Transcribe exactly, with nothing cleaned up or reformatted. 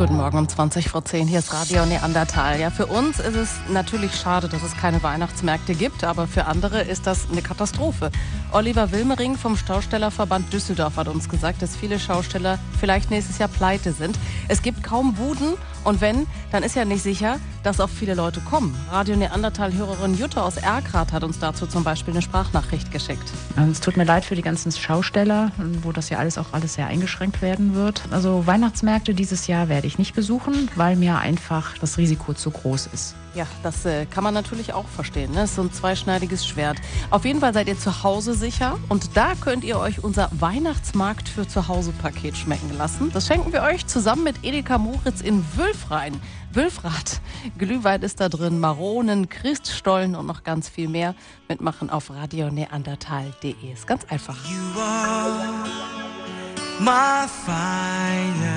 Guten Morgen um zwanzig vor zehn. Hier ist Radio Neandertal. Ja, für uns ist es natürlich schade, dass es keine Weihnachtsmärkte gibt, aber für andere ist das eine Katastrophe. Oliver Wilmering vom Schaustellerverband Düsseldorf hat uns gesagt, dass viele Schausteller vielleicht nächstes Jahr pleite sind. Es gibt kaum Buden und wenn, dann ist ja nicht sicher, dass auch viele Leute kommen. Radio Neandertal-Hörerin Jutta aus Erkrath hat uns dazu zum Beispiel eine Sprachnachricht geschickt. Also es tut mir leid für die ganzen Schausteller, wo das ja alles auch alles sehr eingeschränkt werden wird. Also Weihnachtsmärkte dieses Jahr werde ich nicht besuchen, weil mir einfach das Risiko zu groß ist. Ja, das äh, kann man natürlich auch verstehen. Ne? Das ist so ein zweischneidiges Schwert. Auf jeden Fall seid ihr zu Hause sicher und da könnt ihr euch unser Weihnachtsmarkt für zu Hause Paket schmecken lassen. Das schenken wir euch zusammen mit Edeka Moritz in Wülfrain. Wülfrath. Glühwein ist da drin, Maronen, Christstollen und noch ganz viel mehr. Mitmachen auf radio neandertal punkt de. Ist ganz einfach. You are my fire.